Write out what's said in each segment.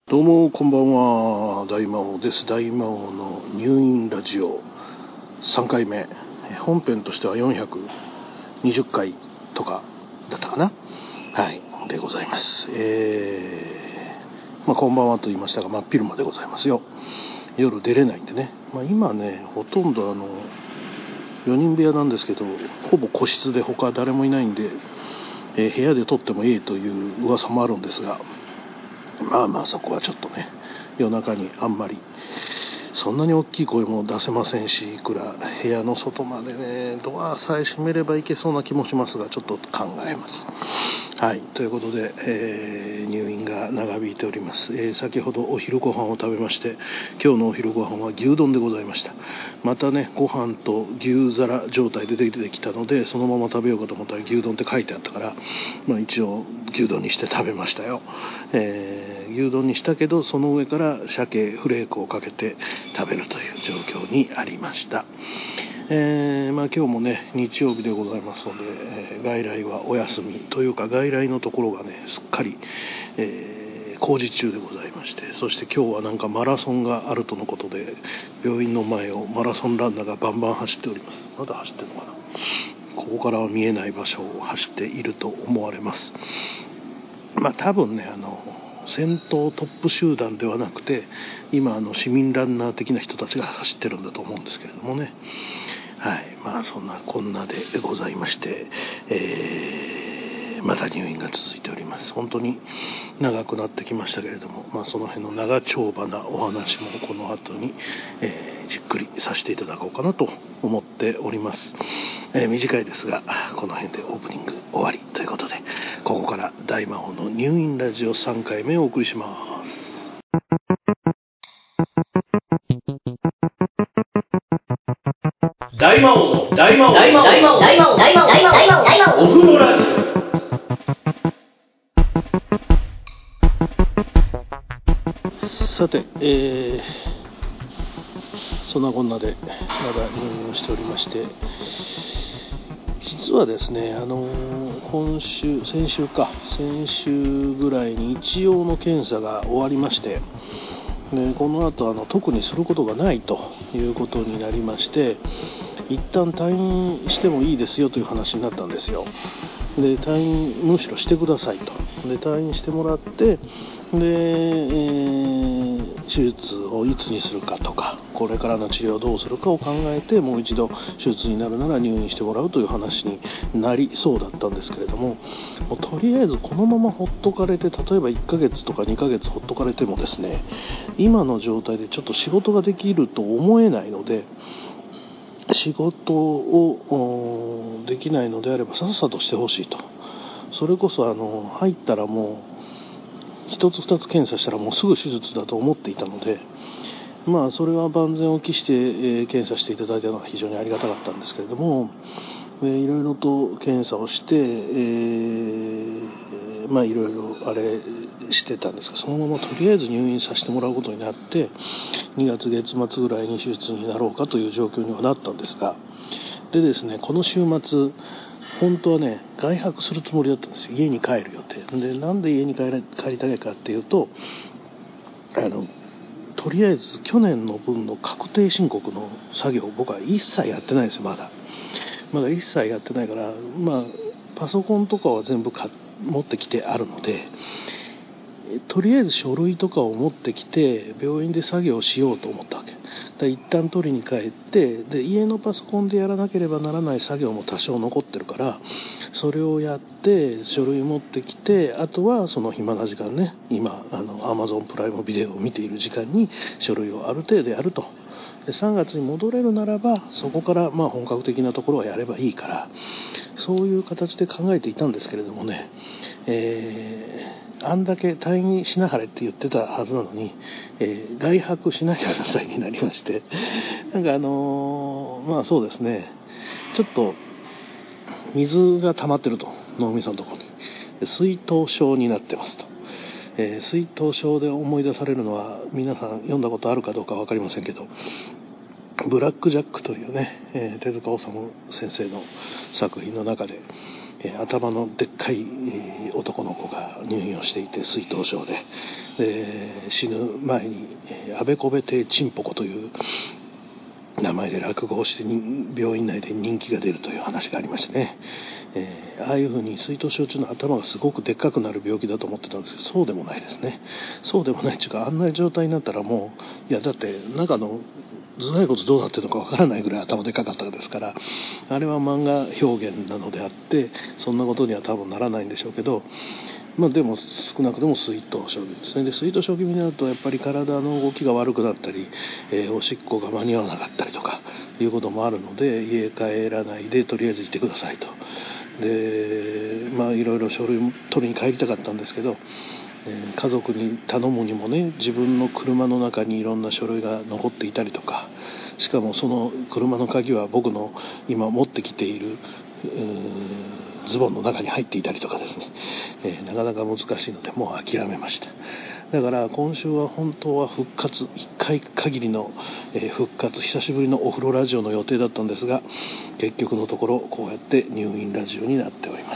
どうもこんばんは、大魔王です。大魔王の入院ラジオ3回目、本編としては420回とかだったかな、はいでございます。こんばんはと言いましたが真っ昼間でございますよ。夜出れないんでね、今ねほとんど4人部屋なんですけど、ほぼ個室で他誰もいないんで、部屋で撮ってもいいという噂もあるんですが、そこはちょっとね、夜中にあんまりそんなに大きい声も出せませんし、いくら部屋の外までねドアさえ閉めればいけそうな気もしますが、ちょっと考えます。はいということで、入院が長引いております。先ほどお昼ご飯を食べまして、今日のお昼ご飯は牛丼でございました。またね、ご飯と牛皿状態で出てきたので、そのまま食べようかと思ったら牛丼って書いてあったから、一応牛丼にして食べましたよ。牛丼にしたけど、その上から鮭フレークをかけて食べるという状況にありました。今日もね日曜日でございますので、外来はお休みというか、外来のところがねすっかり、工事中でございまして、そして今日はなんかマラソンがあるとのことで、病院の前をマラソンランナーがバンバン走っております。まだ走ってるのかな。ここからは見えない場所を走っていると思われます。多分ね先頭トップ集団ではなくて、今市民ランナー的な人たちが走ってるんだと思うんですけれどもね。そんなこんなでございまして、まだ入院が続いております。本当に長くなってきましたけれども、その辺の長丁場なお話もこの後に、じっくりさせていただこうかなと思っております。短いですが、この辺でオープニング終わりということで、ここから大魔王の入院ラジオ3回目をお送りします。大魔王のお風呂ラジオ。さて、そんなこんなでまだ入院をしておりまして、実はですね、先週ぐらいに一応の検査が終わりまして、でこの後特にすることがないということになりまして、一旦退院してもいいですよという話になったんですよ。で退院むしろしてくださいと。で退院してもらって、で、手術をいつにするかとか、これからの治療をどうするかを考えて、もう一度手術になるなら入院してもらうという話になりそうだったんですけれども、とりあえずこのままほっとかれて、例えば1ヶ月とか2ヶ月ほっとかれてもですね、今の状態でちょっと仕事ができると思えないので、仕事をできないのであればさっさとしてほしいと。それこそ入ったらもう1つ2つ検査したらもうすぐ手術だと思っていたので、それは万全を期して、検査していただいたのは非常にありがたかったんですけれども、いろいろと検査をして、いろいろあれしてたんですが、そのままとりあえず入院させてもらうことになって、2月月末ぐらいに手術になろうかという状況にはなったんですが、でですね、この週末本当はね外泊するつもりだったんですよ。家に帰る予定で、なんで家に帰りたいかっていうと、とりあえず去年の分の確定申告の作業を僕は一切やってないんですよ。まだ一切やってないから、パソコンとかは全部持ってきてあるので、とりあえず書類とかを持ってきて病院で作業をしようと思ったわけで、一旦取りに帰って、で家のパソコンでやらなければならない作業も多少残ってるから、それをやって書類持ってきて、あとはその暇な時間ね、今Amazon プライムビデオを見ている時間に書類をある程度やると。で3月に戻れるならばそこから本格的なところはやればいいから、そういう形で考えていたんですけれどもね、あんだけ退院しなはれって言ってたはずなのに、外泊しないでくださいになりまして、そうですね、ちょっと水が溜まってると、脳みそのところに水頭症になってますと。水頭症で思い出されるのは、皆さん読んだことあるかどうか分かりませんけど、ブラック・ジャックというね、手塚治虫先生の作品の中で、 頭のでっかい、男の子が入院をしていて水頭症で、死ぬ前に、あべこべ亭ちんぽこという名前で落語をして病院内で人気が出るという話がありましてね、ああいうふうに水頭症中の頭がすごくでっかくなる病気だと思ってたんですけど、そうでもないですね。そうでもないっていうか、あんな状態になったらもう、いやだって中の頭蓋骨どうなってるのかわからないぐらい頭でかかったですから、あれは漫画表現なのであってそんなことには多分ならないんでしょうけど、でも少なくとも水頭症ですね。で水頭症気味になるとやっぱり体の動きが悪くなったり、おしっこが間に合わなかったりとかいうこともあるので、家帰らないでとりあえずいてくださいと。でいろいろ書類取りに帰りたかったんですけど、家族に頼むにもね、自分の車の中にいろんな書類が残っていたりとか、しかもその車の鍵は僕の今持ってきているズボンの中に入っていたりとかですね、なかなか難しいのでもう諦めました。だから今週は本当は復活1回限りの、復活久しぶりのお風呂ラジオの予定だったんですが、結局のところこうやって入院ラジオになっております。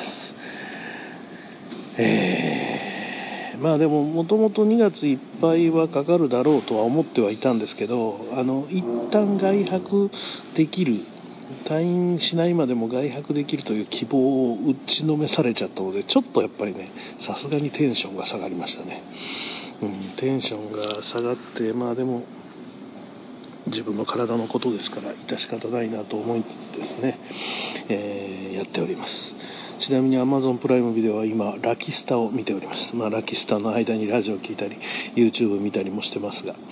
でももともと2月いっぱいはかかるだろうとは思ってはいたんですけど、一旦外泊できる、退院しないまでも外泊できるという希望を打ちのめされちゃったので、ちょっとやっぱりね、さすがにテンションが下がりましたね。テンションが下がって、でも自分の体のことですから致し方ないなと思いつつですね、やっております。ちなみに Amazon プライムビデオは今ラキスタを見ております。ラキスタの間にラジオ聞いたり YouTube 見たりもしてますが、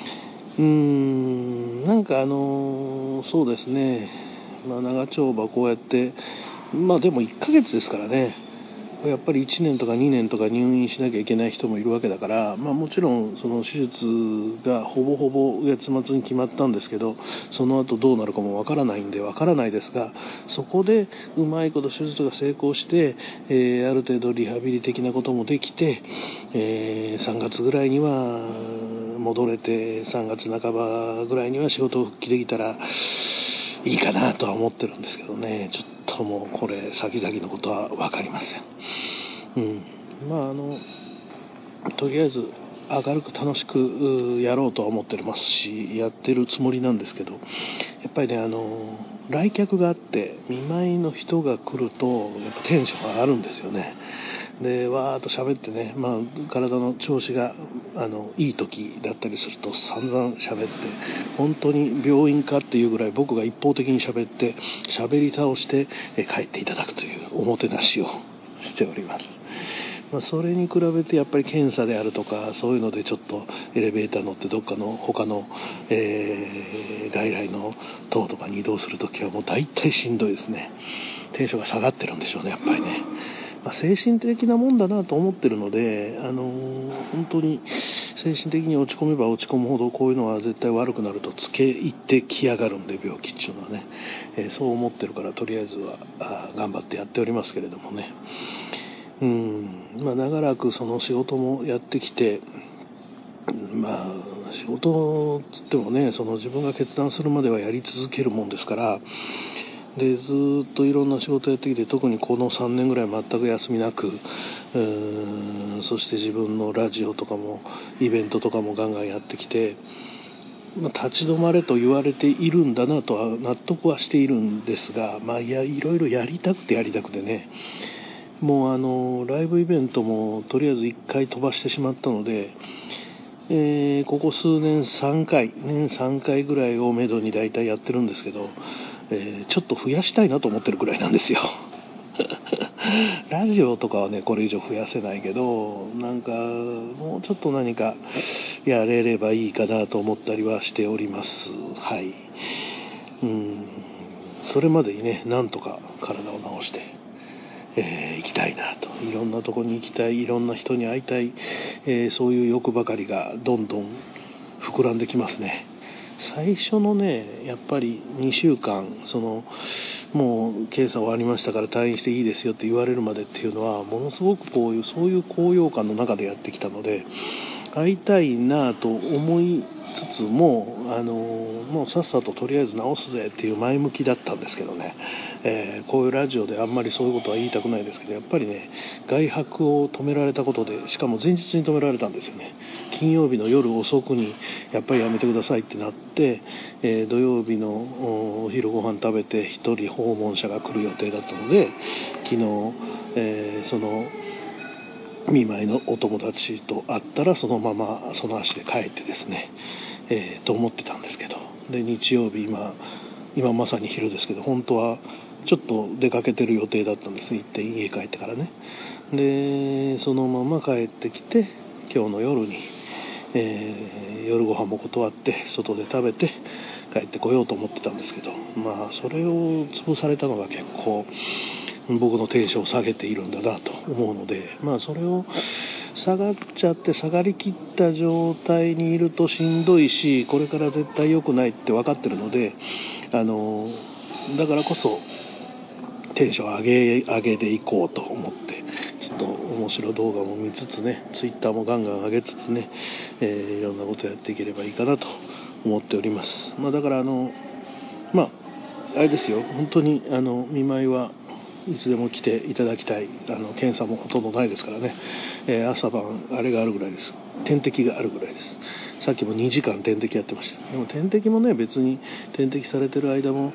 そうですね、長丁場こうやってでも1ヶ月ですからね、やっぱり1年とか2年とか入院しなきゃいけない人もいるわけだから、もちろんその手術がほぼほぼ月末に決まったんですけど、その後どうなるかもわからないんでわからないですが、そこでうまいこと手術が成功して、ある程度リハビリ的なこともできて、3月ぐらいには戻れて、3月半ばぐらいには仕事復帰できたらいいかなとは思ってるんですけどね。ちょっともうこれ先々のことは分かりません。とりあえず明るく楽しくやろうとは思ってますし、やってるつもりなんですけど、やっぱりね、来客があって見舞いの人が来るとやっぱテンションが上がるんですよね。でわーっと喋ってね、体の調子がいい時だったりすると散々喋って、本当に病院かっていうぐらい僕が一方的に喋って喋り倒して帰っていただくというおもてなしをしております。それに比べてやっぱり検査であるとかそういうのでちょっとエレベーター乗ってどっかの他の、外来の塔とかに移動するときはもう大体しんどいですね。テンションが下がってるんでしょうね、やっぱりね。精神的なもんだなと思ってるので、本当に精神的に落ち込めば落ち込むほどこういうのは絶対悪くなるとつけ入ってきやがるんで、病気っていうのはね、そう思ってるからとりあえずは頑張ってやっておりますけれどもね。長らくその仕事もやってきて、仕事つってもね、その自分が決断するまではやり続けるもんですから、でずっといろんな仕事やってきて、特にこの3年ぐらい全く休みなく、そして自分のラジオとかもイベントとかもガンガンやってきて、立ち止まれと言われているんだなとは納得はしているんですが、いろいろやりたくてね、もうライブイベントもとりあえず1回飛ばしてしまったので、ここ数年年3回ぐらいをめどに大体やってるんですけど、ちょっと増やしたいなと思ってるくらいなんですよ。ラジオとかはねこれ以上増やせないけど、もうちょっと何かやれればいいかなと思ったりはしております。はい。それまでにね、なんとか体を治して行きたいなと、いろんなとこに行きたい、いろんな人に会いたい、そういう欲ばかりがどんどん膨らんできますね。最初のね、やっぱり2週間もう検査終わりましたから退院していいですよって言われるまでっていうのはものすごくそういう高揚感の中でやってきたので、会いたいなと思いつつももうさっさととりあえず直すぜっていう前向きだったんですけどね、こういうラジオであんまりそういうことは言いたくないですけど、やっぱりね外泊を止められたことで、しかも前日に止められたんですよね。金曜日の夜遅くにやっぱりやめてくださいってなって、土曜日のお昼ご飯食べて一人訪問者が来る予定だったので、昨日、その見舞いのお友達と会ったらそのままその足で帰ってですね、と思ってたんですけど、で日曜日今まさに昼ですけど、本当はちょっと出かけてる予定だったんです。行って家帰ってからね。でそのまま帰ってきて今日の夜に、夜ご飯も断って外で食べて帰ってこようと思ってたんですけど、それを潰されたのが結構僕のテンションを下げているんだなと思うので、それを下がっちゃって下がりきった状態にいるとしんどいし、これから絶対良くないって分かってるので、だからこそテンション上げでいこうと思って、ちょっと面白動画も見つつね、ツイッターもガンガン上げつつね、いろんなことやっていければいいかなと思っております。だからあれですよ、本当に見舞いはいつでも来ていただきたい。検査もほとんどないですからね、朝晩あれがあるぐらいです。点滴があるぐらいです。さっきも2時間点滴やってました。でも点滴もね、別に点滴されてる間も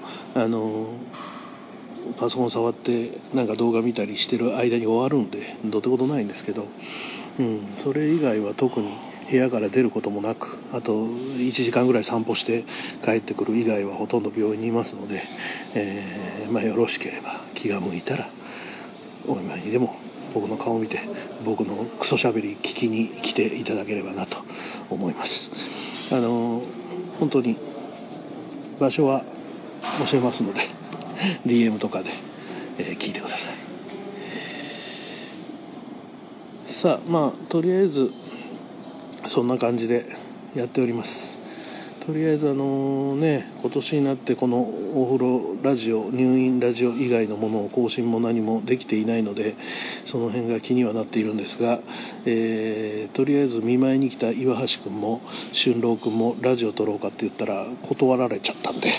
パソコン触ってなんか動画見たりしてる間に終わるんでどうってことないんですけど、それ以外は特に部屋から出ることもなく、あと1時間ぐらい散歩して帰ってくる以外はほとんど病院にいますので、よろしければ気が向いたらお見舞いにでも僕の顔を見て僕のクソしゃべり聞きに来ていただければなと思います。本当に場所は教えますのでDM とかで、聞いてください。さあとりあえずそんな感じでやっております。とりあえず今年になってこのお風呂ラジオ、入院ラジオ以外のものを更新も何もできていないので、その辺が気にはなっているんですが、とりあえず見舞いに来た岩橋くんも俊郎くんもラジオ撮ろうかって言ったら断られちゃったんで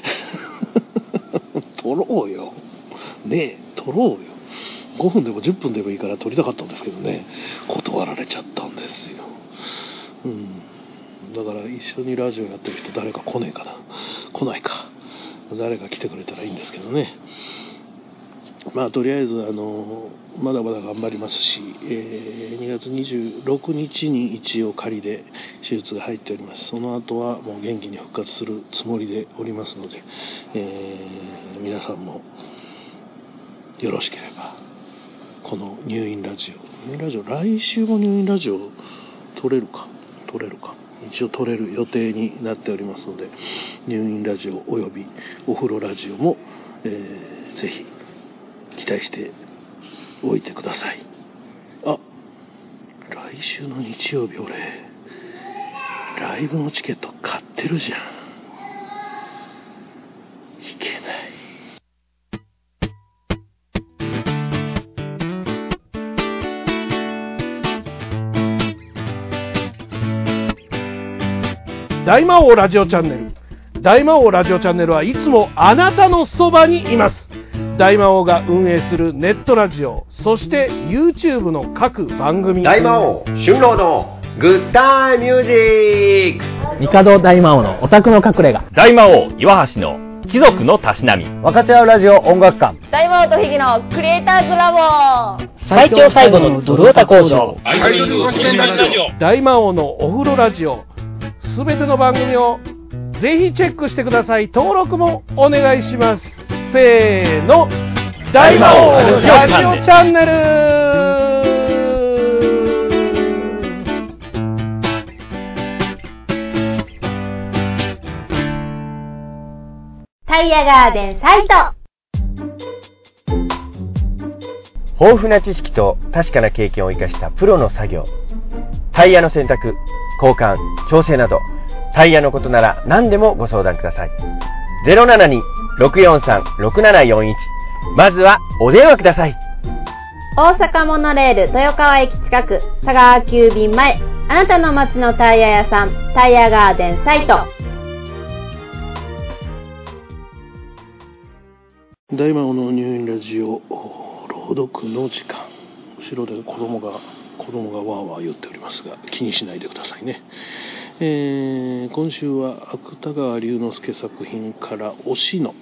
撮ろうよ撮ろうよ、5分でも10分でもいいから撮りたかったんですけどね、断られちゃったんですよ。だから一緒にラジオやってる人誰か来ないかな、来ないか、誰か来てくれたらいいんですけどね。とりあえずまだまだ頑張りますし、2月26日に一応仮で手術が入っております。その後はもう元気に復活するつもりでおりますので、皆さんもよろしければこの入院ラジオ、来週も入院ラジオ撮れるか一応撮れる予定になっておりますので、入院ラジオおよびお風呂ラジオも、ぜひ期待しておいてください。来週の日曜日俺ライブのチケット買ってるじゃん。いけない。大魔王ラジオチャンネル。大魔王ラジオチャンネルはいつもあなたのそばにいます。大魔王が運営するネットラジオ、そして YouTube の各番組。 大魔王春郎のグッタイミュージック。 帝大魔王のオタクの隠れ家。 大魔王岩橋の貴族のたしなみ。 分かち合うラジオ音楽館。 大魔王とひぎのクリエイターズラボ。 最強最後のドルオタ工場。 大魔王のお風呂ラジオ。すべての番組をぜひチェックしてください。登録もお願いします。せーの、大魔王ラジオチャンネル。 タイヤガーデンサイト。 豊富な知識と確かな経験を生かしたプロの作業。タイヤの選択、交換、調整など、タイヤのことなら何でもご相談ください。072-643-6741。まずはお電話ください。 大阪モノレール豊川駅近く、佐川急便前、 あなたの街のタイヤ屋さん、タイヤガーデンサイト。 大魔王の入院ラジオ朗読の時間。後ろで子供がわーわー言っておりますが、気にしないでくださいね。今週は芥川龍之介作品から推しの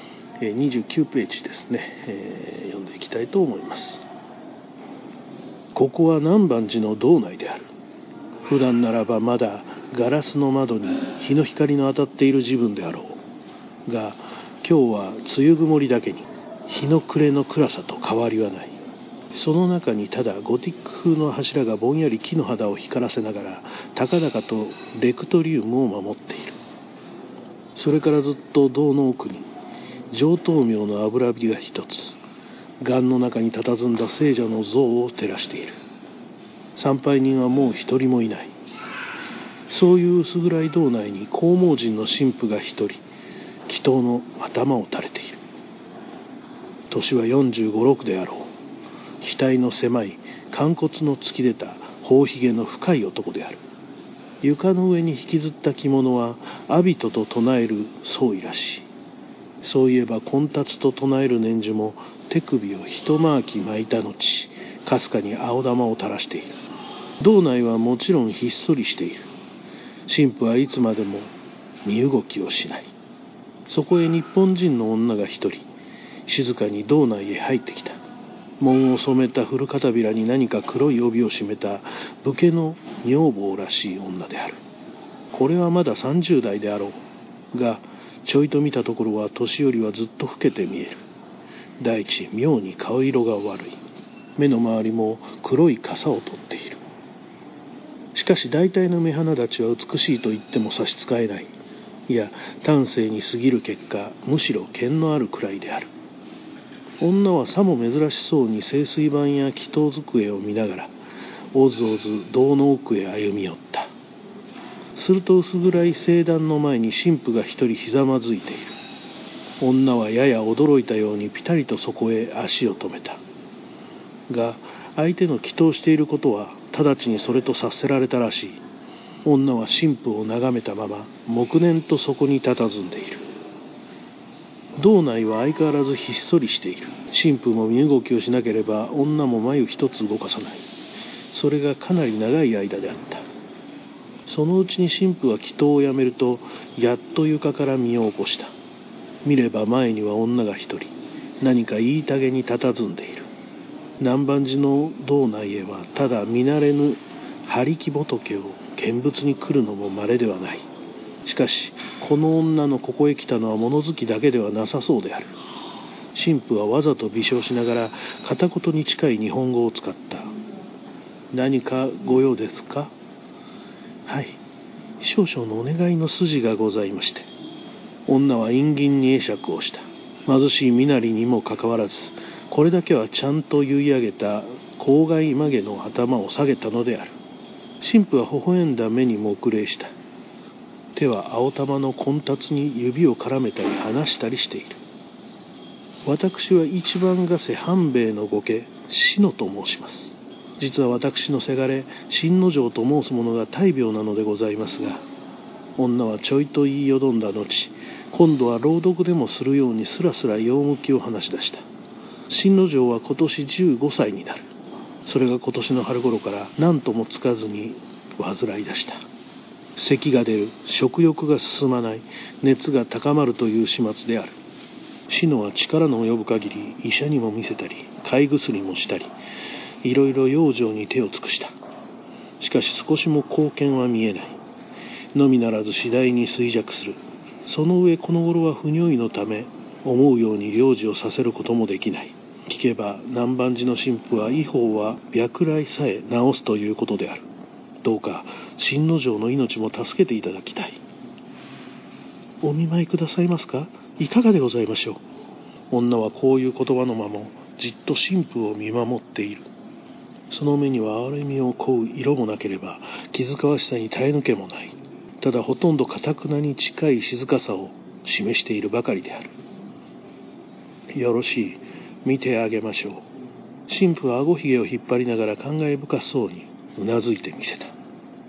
29ページですね、読んでいきたいと思います。ここは南蛮寺の道内である。普段ならばまだガラスの窓に日の光の当たっている自分であろうが、今日は梅雨曇りだけに日の暮れの暗さと変わりはない。その中にただゴティック風の柱がぼんやり木の肌を光らせながら高々とレクトリウムを守っている。それからずっと堂の奥に上灯明の油火が一つ、岩の中に佇んだ聖者の像を照らしている。参拝人はもう一人もいない。そういう薄暗い堂内に黄毛人の神父が一人、祈祷の頭を垂れている。年は45、6であろう。額の狭い寛骨の突き出た頬ひげの深い男である。床の上に引きずった着物はアビトと唱える僧衣らしい。そういえば根達と唱える念珠も手首を一回き巻いた後、かすかに青玉を垂らしている。道内はもちろんひっそりしている。神父はいつまでも身動きをしない。そこへ日本人の女が一人、静かに道内へ入ってきた。門を染めた古片びらに何か黒い帯を締めた武家の女房らしい女である。これはまだ30代であろうが、ちょいと見たところは年寄りはずっと老けて見える。第一、妙に顔色が悪い。目の周りも黒い笠を取っている。しかし大体の目鼻立ちは美しいと言っても差し支えない。いや、端正に過ぎる結果、むしろ剣のあるくらいである。女はさも珍しそうに清水板や祈祷机を見ながら、おずおず堂の奥へ歩み寄った。すると薄暗い聖壇の前に神父が一人ひざまずいている。女はやや驚いたようにピタリとそこへ足を止めた。が、相手の祈祷していることは直ちにそれと察せられたらしい。女は神父を眺めたまま黙念とそこに佇んでいる。道内は相変わらずひっそりしている。神父も身動きをしなければ女も眉一つ動かさない。それがかなり長い間であった。そのうちに神父は祈祷をやめると、やっと床から身を起こした。見れば前には女が一人、何か言いたげに佇んでいる。南蛮寺の道内へはただ見慣れぬ張木仏を見物に来るのも稀ではない。しかしこの女のここへ来たのは物好きだけではなさそうである。神父はわざと微笑しながら片言に近い日本語を使った。何かご用ですか？はい、少々のお願いの筋がございまして。女は陰銀に会釈をした。貧しい身なりにもかかわらず、これだけはちゃんと結い上げた口外曲げの頭を下げたのである。神父は微笑んだ目に黙礼した。手は青玉の根達に指を絡めたり離したりしている。私は一番がせ半兵衛の御家、志乃と申します。実は私のせがれ、新之丞と申す者が大病なのでございますが、女はちょいと言いよどんだ後、今度は朗読でもするようにスラスラ用向きを話し出した。新之丞は今年15歳になる。それが今年の春頃から何ともつかずに患い出した。咳が出る、食欲が進まない、熱が高まるという始末である。志乃は力の及ぶ限り医者にも見せたり、買い薬もしたり、いろいろ養生に手を尽くした。しかし少しも貢献は見えない。のみならず次第に衰弱する。その上この頃は不如意のため、思うように療治をさせることもできない。聞けば南蛮寺の神父は医法は白雷さえ治すということである。どうか新之丞の命も助けていただきたい。お見舞いくださいますか？いかがでございましょう。女はこういう言葉のままじっと神父を見守っている。その目には憐れみを乞う色もなければ気遣わしさに耐え抜けもない。ただほとんど堅くなに近い静かさを示しているばかりである。よろしい、見てあげましょう。神父は顎ひげを引っ張りながら感慨深そうにうなずいてみせた。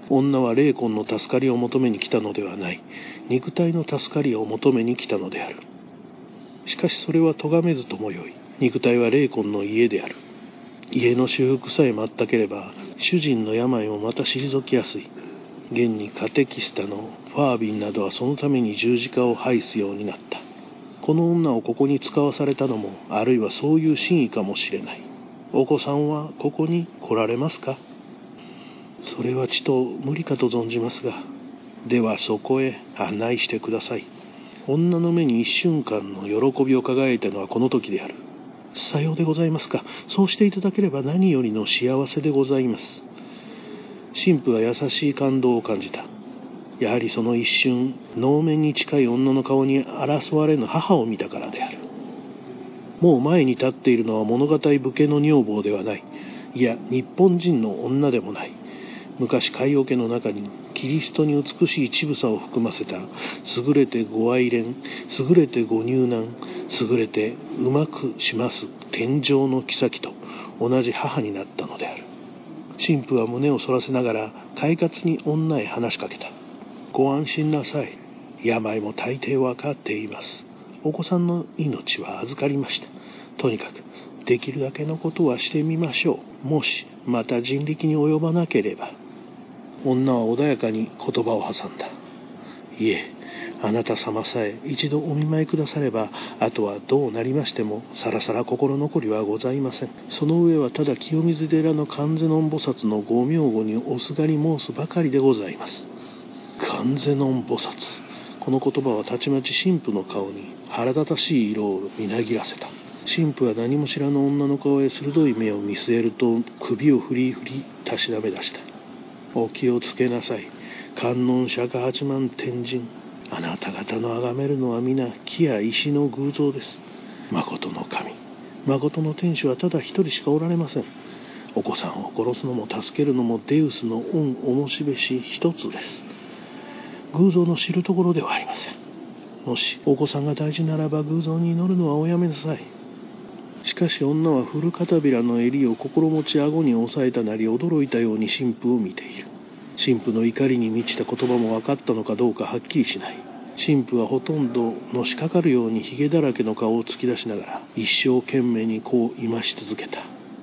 女は霊魂の助かりを求めに来たのではない。肉体の助かりを求めに来たのである。しかしそれは咎めずともよい。肉体は霊魂の家である。家の修復さえ全ければ、主人の病もまた退きやすい。現にカテキスタのファービンなどはそのために十字架を拝すようになった。この女をここに使わされたのも、あるいはそういう真意かもしれない。お子さんはここに来られますか？それはちと無理かと存じますが、ではそこへ案内してください。女の目に一瞬間の喜びを輝いたのはこの時である。さようでございますか。そうしていただければ何よりの幸せでございます。神父は優しい感動を感じた。やはりその一瞬、能面に近い女の顔に争われぬ母を見たからである。もう前に立っているのは物語武家の女房ではない。いや、日本人の女でもない。昔海桶の中にキリストに美しい乳房を含ませた優れてご愛憐、優れてご入難、優れてうまくします天上の妃と同じ母になったのである。神父は胸を反らせながら快活に女へ話しかけた。ご安心なさい。病も大抵わかっています。お子さんの命は預かりました。とにかくできるだけのことはしてみましょう。もしまた人力に及ばなければ。女は穏やかに言葉を挟んだ。いえ、あなた様さえ一度お見舞いくだされば、あとはどうなりましてもさらさら心残りはございません。その上はただ清水寺の観世音菩薩のご名号におすがり申すばかりでございます。観世音菩薩。この言葉はたちまち神父の顔に腹立たしい色をみなぎらせた。神父は何も知らぬ女の顔へ鋭い目を見据えると、首を振り振りたしなめ出した。お気をつけなさい。観音釈八幡天神。あなた方の崇めるのは皆木や石の偶像です。誠の神、誠の天主はただ一人しかおられません。お子さんを殺すのも助けるのもデウスの恩おもしべし一つです。偶像の知るところではありません。もしお子さんが大事ならば偶像に祈るのはおやめなさい。しかし女は古片びらの襟を心持ち顎に押さえたなり驚いたように神父を見ている。神父の怒りに満ちた言葉も分かったのかどうかはっきりしない。神父はほとんどのしかかるようにひげだらけの顔を突き出しながら一生懸命にこう言まし続けた。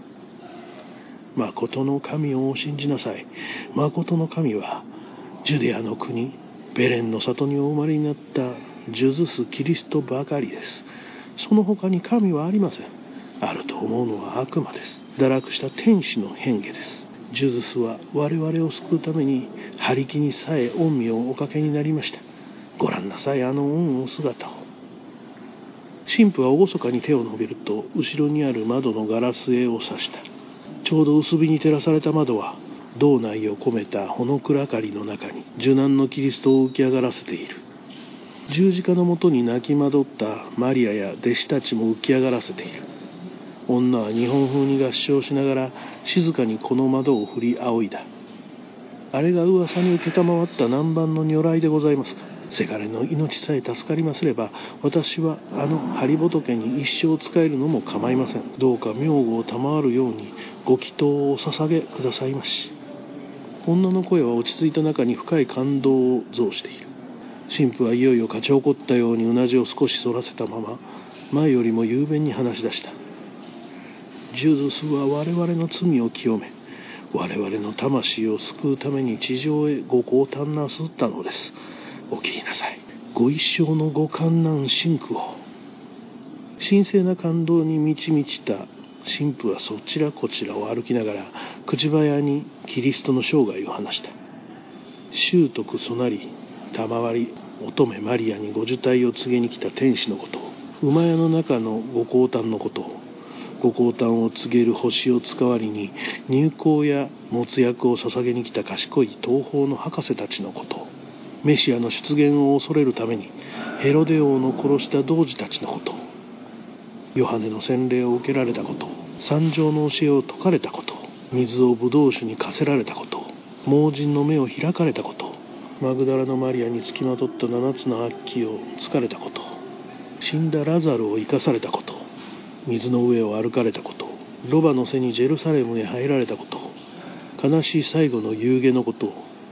誠の神をお信じなさい。誠の神はジュデアの国ベレンの里にお生まれになったジュズスキリストばかりです。その他に神はありません。あると思うのは悪魔です。堕落した天使の変化です。ジュズスは我々を救うためにハリキにさえ御身をおかけになりました。ご覧なさい、あの御の姿を。神父は厳かに手を伸べると後ろにある窓のガラス絵を指した。ちょうど薄日に照らされた窓は道内を込めたほの暗かりの中に受難のキリストを浮き上がらせている。十字架のもとに泣きまどったマリアや弟子たちも浮き上がらせている。女は日本風に合唱しながら静かにこの窓を振り仰いだ。あれが噂に受けたまわった南蛮の如来でございますか。せがれの命さえ助かりますれば、私はあの針仏に一生仕えるのも構いません。どうか名号を賜るようにご祈祷をお捧げくださいまし。女の声は落ち着いた中に深い感動を増している。神父はいよいよ勝ち誇ったようにうなじを少し反らせたまま前よりも雄弁に話し出した。ジュズスは我々の罪を清め、我々の魂を救うために地上へご降誕なすったのです。お聞きなさい。ご一生のご観難深苦を。神聖な感動に満ち満ちた神父はそちらこちらを歩きながら口早にキリストの生涯を話した。習徳そなり賜り乙女マリアにご受胎を告げに来た天使のことを、馬屋の中のご降誕のことを、ご降誕を告げる星を使わりに入香や没薬を捧げに来た賢い東方の博士たちのことを、メシアの出現を恐れるためにヘロデ王の殺した童子たちのことを、ヨハネの洗礼を受けられたことを、三条の教えを説かれたことを、水をブドウ酒に課せられたことを、盲人の目を開かれたことを、マグダラのマリアにつきまとった7つの悪鬼をつかれたことを、死んだラザルを生かされたことを、水の上を歩かれたことを、ロバの背にジェルサレムへ入られたことを、悲しい最後の夕げのことを、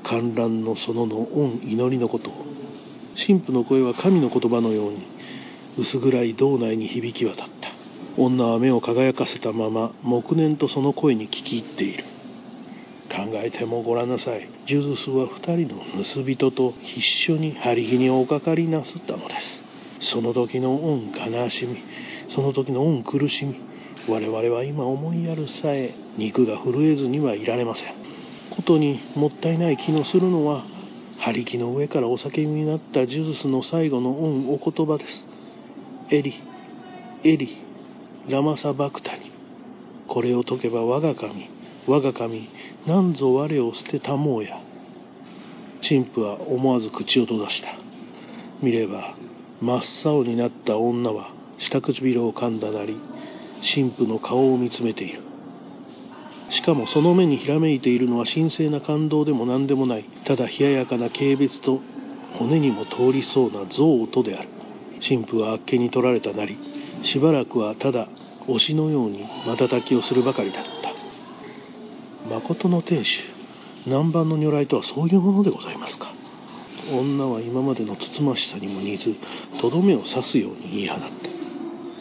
観覧の園の御祈りのことを。神父の声は神の言葉のように薄暗い道内に響き渡った。女は目を輝かせたまま黙念とその声に聞き入っている。考えてもごらんなさい。ジュズスは2人の盗人と一緒に針木におかかりなすったのです。その時の御悲しみ、その時の御苦しみ、我々は今思いやるさえ肉が震えずにはいられません。ことにもったいない気のするのは、針木の上からお叫びになったジュズスの最後の御お言葉です。エリ、エリ、ラマサバクタニ。これを解けば我が神、なんぞ我を捨てたもうや。神父は思わず口を閉ざした。見れば真っ青になった女は下唇を噛んだなり、神父の顔を見つめている。しかもその目にひらめいているのは神聖な感動でも何でもない、ただ冷ややかな軽蔑と骨にも通りそうな憎悪とである。神父はあっけに取られたなり、しばらくはただ推しのように瞬きをするばかりだった。誠の天主、南蛮の如来とはそういうものでございますか。女は今までのつつましさにも似ず、とどめを刺すように言い放った。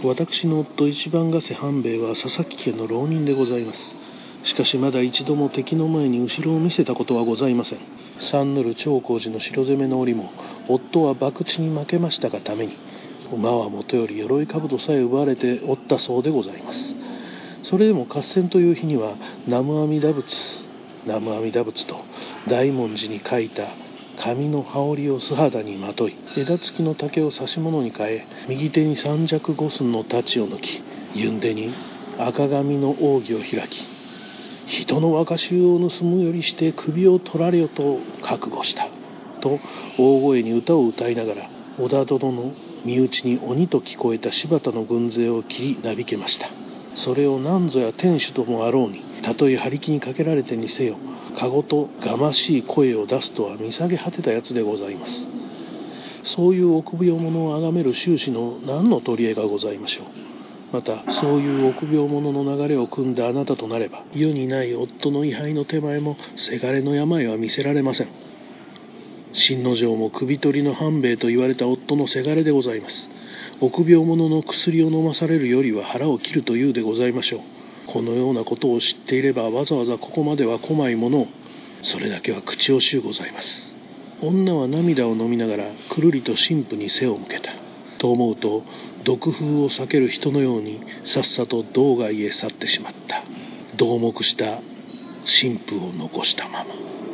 私の夫一番ヶ瀬半兵衛は佐々木家の浪人でございます。しかしまだ一度も敵の前に後ろを見せたことはございません。三ぬる長光寺の城攻めの折も、夫は博打に負けましたがために、馬はもとより鎧兜さえ奪われておったそうでございます。それでも合戦という日には、南無阿弥陀仏と大文字に書いた紙の羽織を素肌にまとい、枝付きの竹を刺し物に変え、右手に三尺五寸の太刀を抜き、ゆんでに赤紙の扇を開き、人の若衆を盗むよりして首を取られよと覚悟したと大声に歌を歌いながら、織田殿の身内に鬼と聞こえた柴田の軍勢を切りなびけました。それを何ぞや天主ともあろうに、たとえ針木にかけられてにせよ、かごとがましい声を出すとは見下げ果てたやつでございます。そういう臆病者を崇める宗師の何の取り柄がございましょう。またそういう臆病者の流れを組んだあなたとなれば、世にない夫の位牌の手前もせがれの病は見せられません。新之丞も首取りの半兵衛と言われた夫のせがれでございます。臆病者の薬を飲まされるよりは腹を切るというでございましょう。このようなことを知っていれば、わざわざここまでは来ないものを、それだけは口惜しゅうございます。女は涙を飲みながらくるりと神父に背を向けた。と思うと、毒風を避ける人のようにさっさと道外へ去ってしまった。同目した神父を残したまま。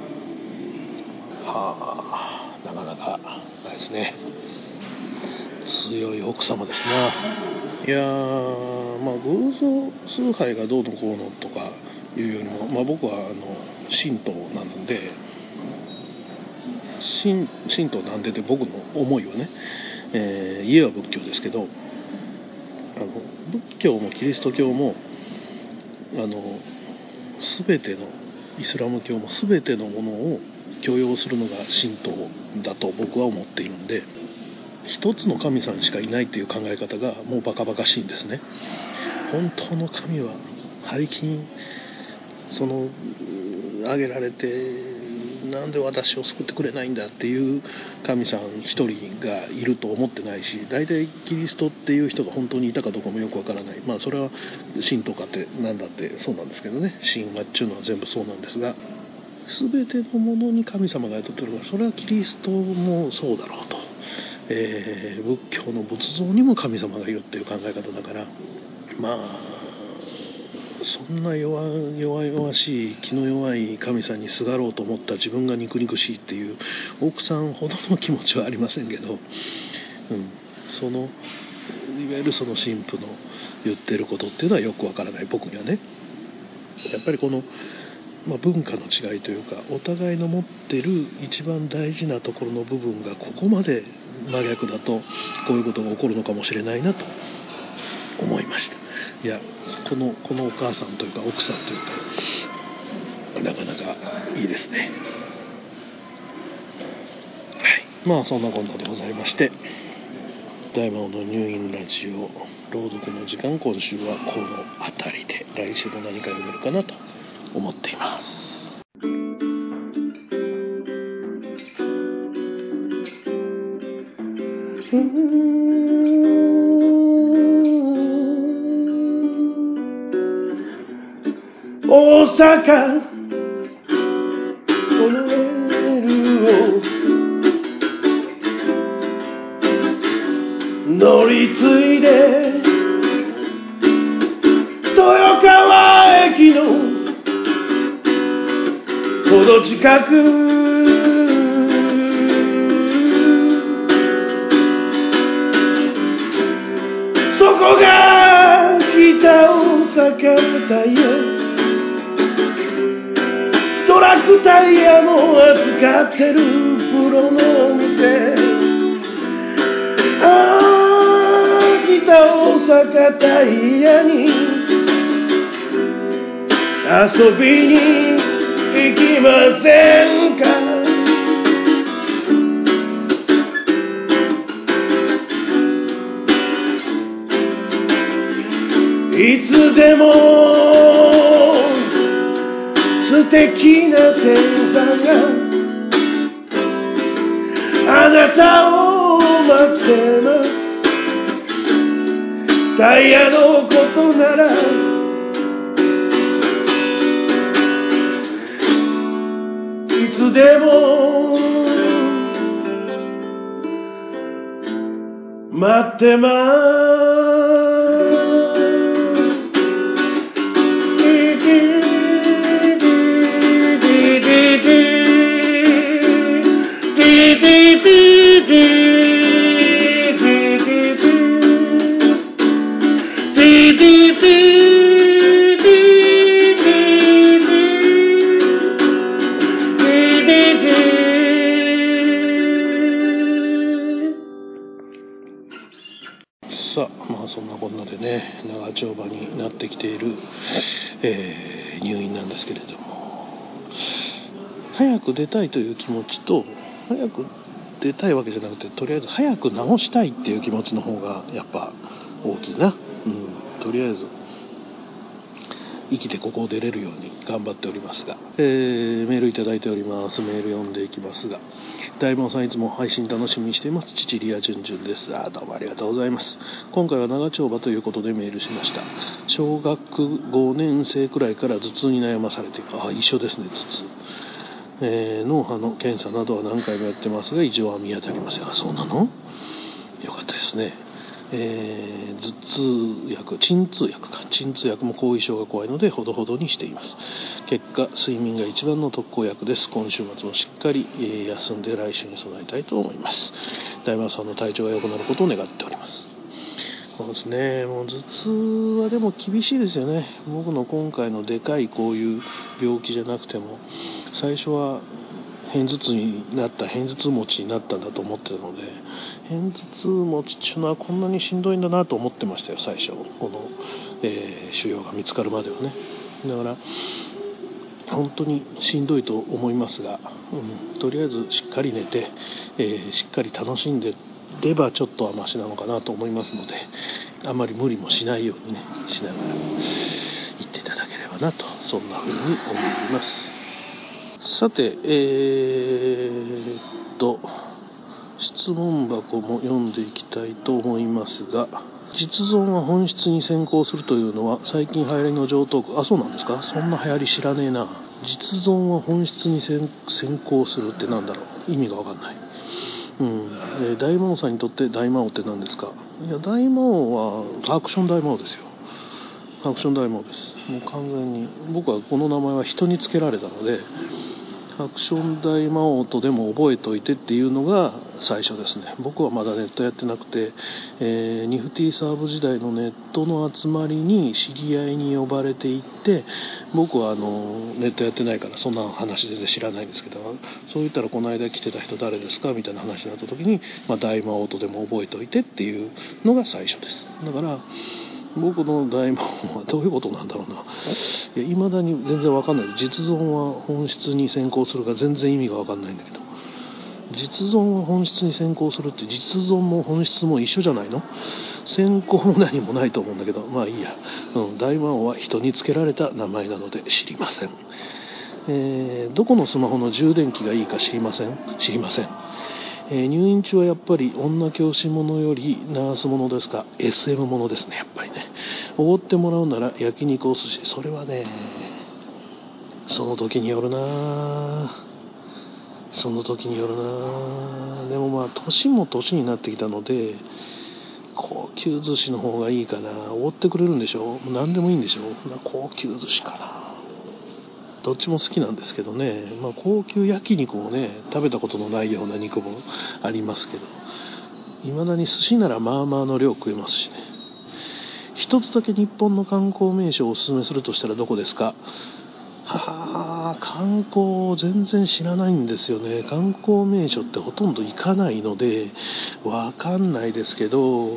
はあ、なかなかないですね。強い奥様ですな。いやー、偶像崇拝がどうのこうのとかいうよりも、僕は神道なので、神道なんで僕の思いはね、家は仏教ですけど、仏教もキリスト教も全てのイスラム教も全てのものを許容するのが神道だと僕は思っているんで、一つの神さんしかいないという考え方がもうバカバカしいんですね。本当の神は針木に挙げられて、なんで私を救ってくれないんだっていう神さん一人がいると思ってないし、大体キリストっていう人が本当にいたかどうかもよくわからない。それは神とかって何だってそうなんですけどね、神話っていうのは全部そうなんですが、全てのものに神様が宿ってるから、それはキリストもそうだろうと、仏教の仏像にも神様がいるっていう考え方だから、そんな弱々しい気の弱い神さんにすがろうと思った自分が肉々しいっていう奥さんほどの気持ちはありませんけど、いわゆるその神父の言ってることっていうのはよくわからない、僕にはね。やっぱりこの、文化の違いというか、お互いの持ってる一番大事なところの部分がここまで真逆だと、こういうことが起こるのかもしれないなと思いました。いや、このお母さんというか奥さんというか、なかなかいいですね。はい、そんなこんなでございまして、大魔王の入院ラジオ朗読の時間、今週はこの辺りで、来週も何か読めるかなと思っています。 大阪このメールを乗り継いで豊川駅のほど近くそこが北大阪タイヤトラックタイヤも扱ってるプロのお店北大阪タイヤに遊びに行きませんかいつでも素敵な店員さんがあなたを待ってますタイヤのことならいつでも待ってますさあ、まあそんなこんなでね、長丁場になってきている、入院なんですけれども、早く出たいという気持ちと、早く出たいわけじゃなくて、とりあえず早く治したいっていう気持ちの方がやっぱ大きいな。とりあえず生きてここを出れるように頑張っておりますが、メールいただいております。メール読んでいきますが、大門さんいつも配信楽しみにしています。父リアジュンジュンです。どうもありがとうございます。今回は長丁場ということでメールしました。小学5年生くらいから頭痛に悩まされている。一緒ですね、頭痛。脳波の検査などは何回もやってますが異常は見当たりません。そうなの？よかったですね。頭痛薬、鎮痛薬も後遺症が怖いのでほどほどにしています。結果、睡眠が一番の特効薬です。今週末もしっかり、休んで来週に備えたいと思います。大丸さんの体調が良くなることを願っております。そうですね、もう頭痛はでも厳しいですよね。僕の今回のでかいこういう病気じゃなくても、最初は片頭痛持ちになったんだと思ってたので、片頭痛持ちっていうのはこんなにしんどいんだなと思ってましたよ、最初この、腫瘍が見つかるまではね。だから本当にしんどいと思いますが、とりあえずしっかり寝て、しっかり楽しんでればちょっとはマシなのかなと思いますので、あまり無理もしないようにねしながら言っていただければなと、そんな風に思います。さて、質問箱も読んでいきたいと思いますが、実存は本質に先行するというのは最近流行りの常套句。そうなんですか？そんな流行り知らねえな。実存は本質に先行するってなんだろう、意味がわかんない。大魔王さんにとって大魔王って何ですか？いや、大魔王はアクション大魔王ですよ。アクション大魔王です。もう完全に僕はこの名前は人につけられたので、アクション大魔王とでも覚えておいてっていうのが最初ですね。僕はまだネットやってなくて、ニフティサーブ時代のネットの集まりに知り合いに呼ばれていって、僕はネットやってないからそんな話全然知らないんですけど、そう言ったらこの間来てた人誰ですかみたいな話になった時に、大魔王とでも覚えておいてっていうのが最初です。だから僕の大魔王はどういうことなんだろうな。いまだに全然わかんない。実存は本質に先行するか全然意味がわかんないんだけど、実存は本質に先行するって実存も本質も一緒じゃないの？先行も何もないと思うんだけど、まあいいや。大魔王は人につけられた名前なので知りません。どこのスマホの充電器がいいか知りません。 入院中はやっぱり女教師ものよりナースものですか、 SM ものですね。やっぱりね、おごってもらうなら焼肉お寿司、それはねその時によるな。でもまあ年も年になってきたので高級寿司の方がいいかな。おごってくれるんでしょ、何でもいいんでしょ。高級寿司かな。どっちも好きなんですけどね、まあ、高級焼肉もね食べたことのないような肉もありますけど、未だに寿司ならまあまあの量食えますしね。一つだけ日本の観光名所をおすすめするとしたらどこですか。観光全然知らないんですよね。観光名所ってほとんど行かないのでわかんないですけど、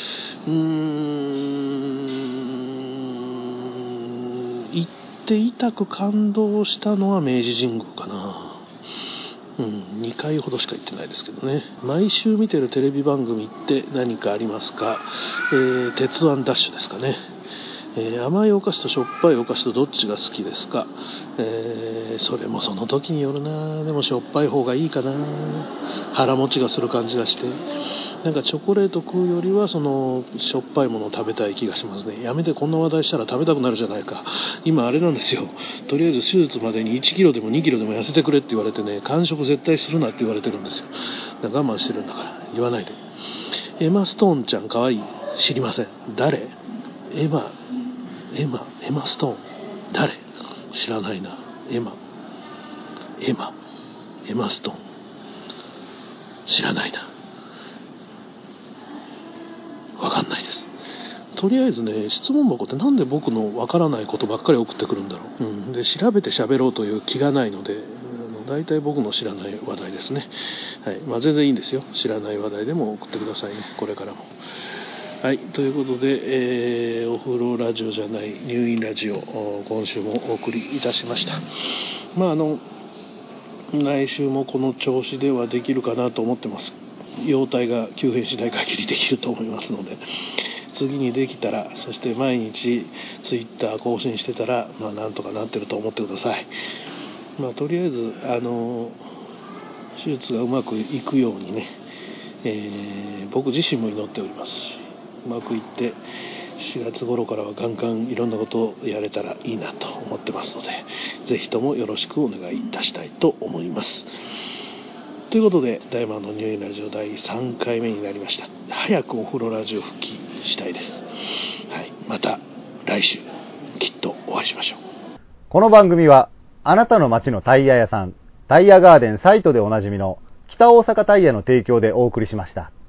行って痛く感動したのは明治神宮かな。2回ほどしか行ってないですけどね。毎週見てるテレビ番組って何かありますか。鉄腕ダッシュですかね。甘いお菓子としょっぱいお菓子とどっちが好きですか。それもその時によるな。でもしょっぱい方がいいかな。腹持ちがする感じがして、なんかチョコレート食うよりはそのしょっぱいものを食べたい気がしますね。やめて、こんな話題したら食べたくなるじゃないか。今あれなんですよ、とりあえず手術までに1キロでも2キロでも痩せてくれって言われてね、間食絶対するなって言われてるんですよ。だから我慢してるんだから言わないで。エマストーンちゃんかわいい。知りません。誰？エマストーン誰？知らないな。エマストーン知らないな。わかんないです。とりあえずね、質問箱ってなんで僕のわからないことばっかり送ってくるんだろう。で調べて喋ろうという気がないので、大体僕の知らない話題ですね。はい、まあ全然いいんですよ。知らない話題でも送ってくださいね。これからも。はい、ということで、お風呂ラジオじゃない入院ラジオ、今週もお送りいたしました。まあ来週もこの調子ではできるかなと思ってます。容体が急変しない限りできると思いますので、次にできたら、そして毎日ツイッター更新してたら、まあなんとかなってると思ってください。まあとりあえず手術がうまくいくようにね、僕自身も祈っておりますし、うまくいって4月頃からはガンガンいろんなことをやれたらいいなと思ってますので、ぜひともよろしくお願いいたしたいと思います。ということで、大魔の入院ラジオ第3回目になりました。早くお風呂ラジオ復帰したいです。はい、また来週きっとお会いしましょう。 この番組はあなたの街のタイヤ屋さん、タイヤガーデンサイトでおなじみの北大阪タイヤの提供でお送りしました。